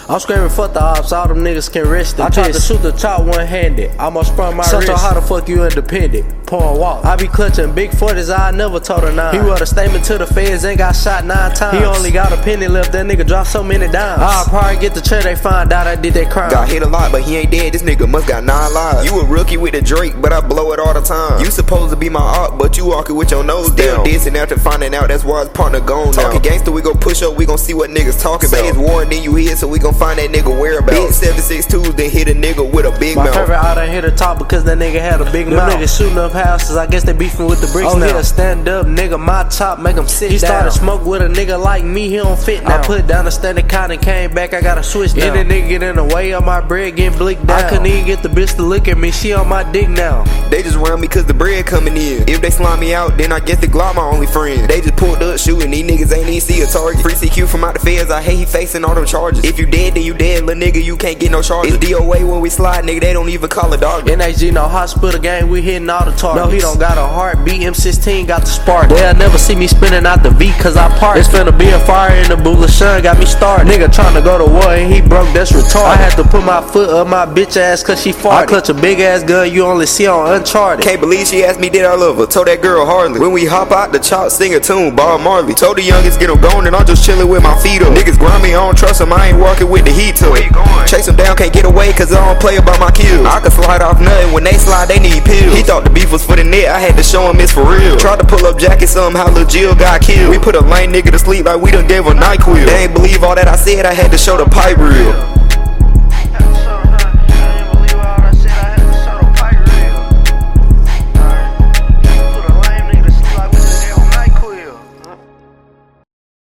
I'm screaming fuck the ops, all them niggas can rest in peace. I tried to shoot the chop one-handed, almost sprung my wrist. How the fuck you independent? Pouring walk. I be clutching big 40s, I never told her nine. He wrote a statement to the feds and got shot 9 times. He only got a penny left, that nigga dropped so many dimes. I'll probably get the chair, they find out I did that crime. Got hit a lot, but he ain't dead, this nigga must got 9 lives. You a rookie with the Drake, but I blow it all the time. You supposed to be my op, but you walking with your nose down. Dissing after finding out that's why his partner gone now. Talking gangster, we gon' push up, we gon' see what niggas talking about. Say it's war and then you hit, so we gon' find that nigga whereabouts. Big 762s, then hit a nigga with a big mouth. My favorite I done hit the top because that nigga had a big mouth. Them niggas shooting up houses, I guess they beefing with the bricks now. Oh, stand up, nigga, my top, make him sit down. He started smoke with a nigga like me, he don't fit now. I put down the standing count and came back, I gotta switch down. Any nigga get in the way of my bread getting blicked down. I couldn't even get the bitch to look at me, she on my dick now. They just round me cause the bread coming in. If they slime me out, then I guess the Glock my only friend. They just pulled up shooting, these niggas ain't even see a target. Free CQ from out the feds, I hate he facing all them charges. If you dead, then you dead, little nigga, you can't get no charges. It's DOA when we slide, nigga, they don't even call a dog. NHG no hospital gang, we hitting all the targets. No, he don't got a heartbeat, M16 got the spark. They'll never see me spinning out the V cause I parked. It's finna be a fire in the Bula Sun, got me started. Nigga tryna go to war and he broke, that's retarded. I had to put my foot up my bitch ass cause she farted. I clutch a big ass gun you only see on Uncharted. Can't believe she asked me did I love her, told that girl hardly. When we hop out the chop, sing a tune, Bob Marley. Told the youngest get him gone and I'm just chilling with my feet up. Niggas grind me, I don't trust him, I ain't walking with the heat to it. Chase him down, can't get away cause I don't play about my kills. I can slide off nothing, when they slide they need pills. He thought the beef was for the net, I had to show him it's for real. Tried to pull up jacket somehow, Lil Jill got killed. We put a lame nigga to sleep like we done gave a NyQuil. They ain't believe all that I said, I had to show the pipe reel.